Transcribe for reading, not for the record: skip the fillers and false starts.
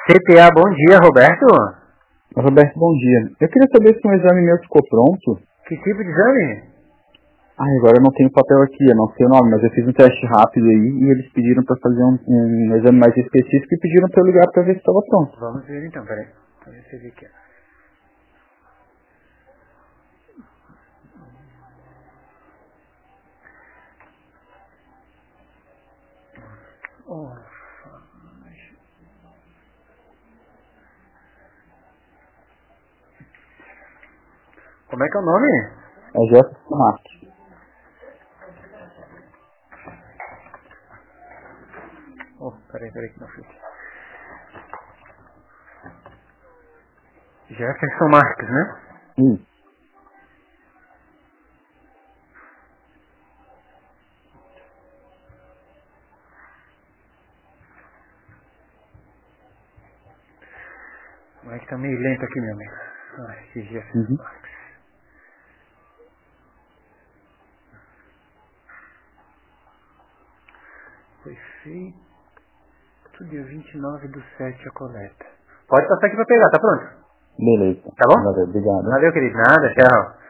CTA, bom dia, Roberto. Roberto, bom dia. Eu queria saber se um exame meu ficou pronto. Que tipo de exame? Agora eu não tenho papel aqui, eu não sei o nome, mas eu fiz um teste rápido aí e eles pediram para fazer um exame mais específico e pediram para eu ligar para ver se estava pronto. Vamos ver então, peraí. Vamos ver se eu aqui. Como é que é o nome? É Jefferson Marques. Peraí que não fui. Jefferson Marques, né? Como é que tá meio lento aqui, meu amigo? Que Jefferson Marques. Foi feito dia 29/7 a coleta. Pode passar aqui pra pegar, tá pronto? Beleza. Tá bom? Valeu, obrigado. Valeu, querido. Nada, tchau.